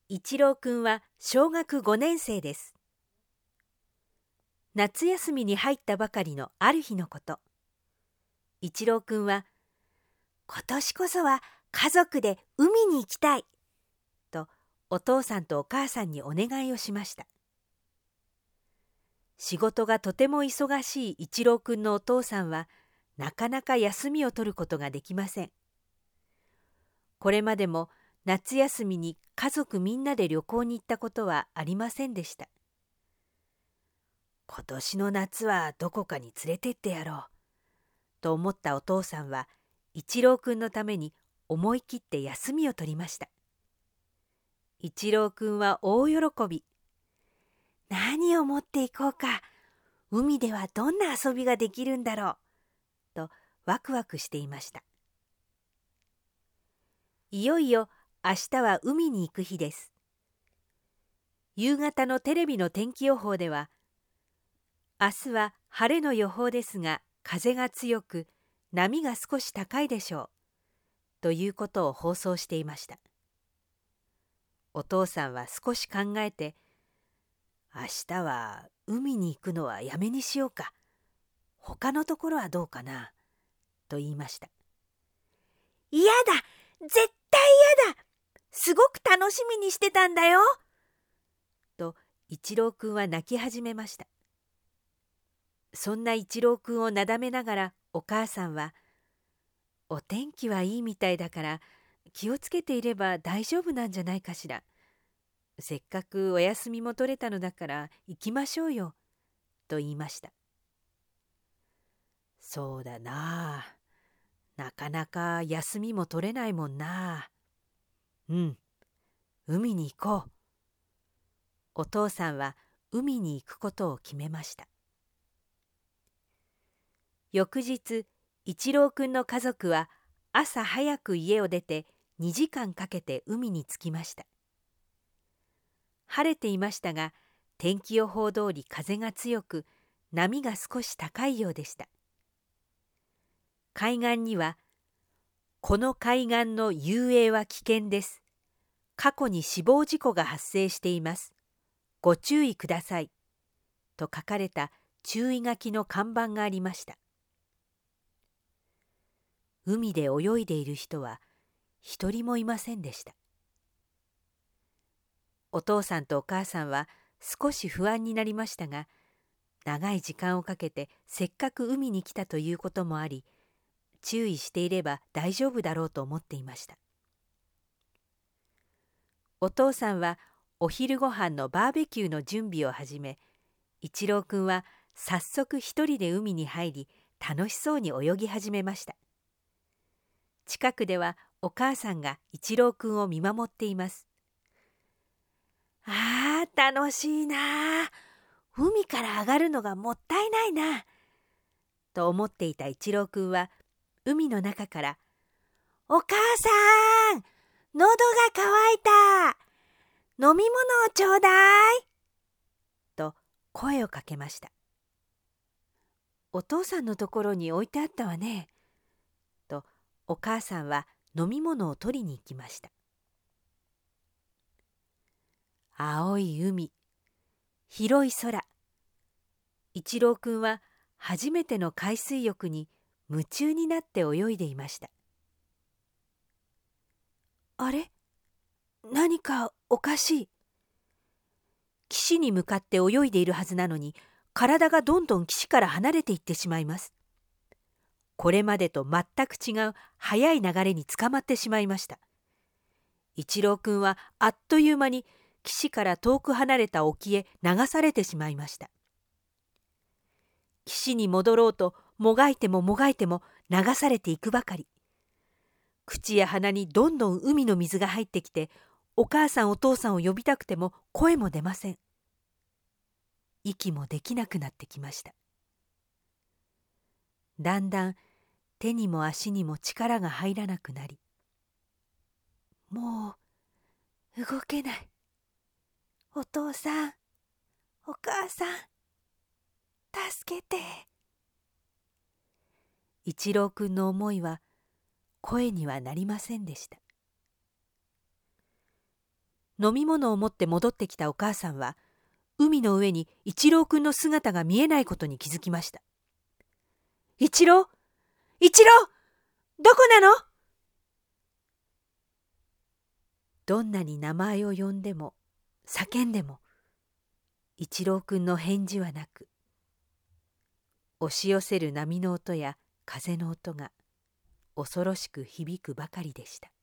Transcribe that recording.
一郎くんは小学5年生です。夏休みに入ったばかりのある日のこと。一郎くんは、今年こそは家族で海に行きたいとお父さんとお母さんにお願いをしました。仕事がとても忙しい一郎くんのお父さんはなかなか休みを取ることができません。これまでも夏休みに家族みんなで旅行に行ったことはありませんでした。今年の夏はどこかに連れてってやろうと思ったお父さんは一郎くんのために思い切って休みを取りました。一郎くんは大喜び。何を持っていこうか、海ではどんな遊びができるんだろうとワクワクしていました。いよいよ明日は海に行く日です。夕方のテレビの天気予報では、明日は晴れの予報ですが風が強く波が少し高いでしょうということを放送していました。お父さんは少し考えて、明日は海に行くのはやめにしようか。他のところはどうかなと言いました。嫌だ、絶対嫌だ、すごく楽しみにしてたんだよと一郎くんは泣き始めました。そんな一郎くんをなだめながらお母さんは、お天気はいいみたいだから気をつけていれば大丈夫なんじゃないかしら。せっかくお休みも取れたのだから行きましょうよと言いました。そうだな、なかなか休みも取れないもんな。海に行こう。お父さんは海に行くことを決めました。翌日、一郎くんの家族は朝早く家を出て2時間かけて海に着きました。晴れていましたが、天気予報通り風が強く、波が少し高いようでした。海岸には、この海岸の遊泳は危険です。過去に死亡事故が発生しています。ご注意ください。と書かれた注意書きの看板がありました。海で泳いでいる人は一人もいませんでした。お父さんとお母さんは少し不安になりましたが、長い時間をかけてせっかく海に来たということもあり、注意していれば大丈夫だろうと思っていました。お父さんはお昼ご飯のバーベキューの準備を始め、一郎くんは早速一人で海に入り、楽しそうに泳ぎ始めました。近くではお母さんが一郎くんを見守っています。ああ、楽しいな。海から上がるのがもったいないな。と思っていた一郎くんは、海の中から、お母さん、喉が渇いた。飲み物をちょうだい。と声をかけました。お父さんのところに置いてあったわね。とお母さんは飲み物を取りに行きました。青い海、広い空。一郎くんは初めての海水浴に夢中になって泳いでいました。あれ？何かおかしい。岸に向かって泳いでいるはずなのに、体がどんどん岸から離れていってしまいます。これまでと全く違う速い流れに捕まってしまいました。一郎くんはあっという間に岸から遠く離れた沖へ流されてしまいました。岸に戻ろうともがいてももがいても流されていくばかり。口や鼻にどんどん海の水が入ってきて、お母さんお父さんを呼びたくても声も出ません。息もできなくなってきました。だんだん手にも足にも力が入らなくなり、もう動けない。お父さん、お母さん、助けて。一郎くんの思いは声にはなりませんでした。 飲み物を持って戻ってきたお母さんは、海の上に一郎くんの姿が見えないことに気づきました。一郎、一郎、どこなの？どんなに名前を呼んでも叫んでも一郎くんの返事はなく、押し寄せる波の音や風の音が恐ろしく響くばかりでした。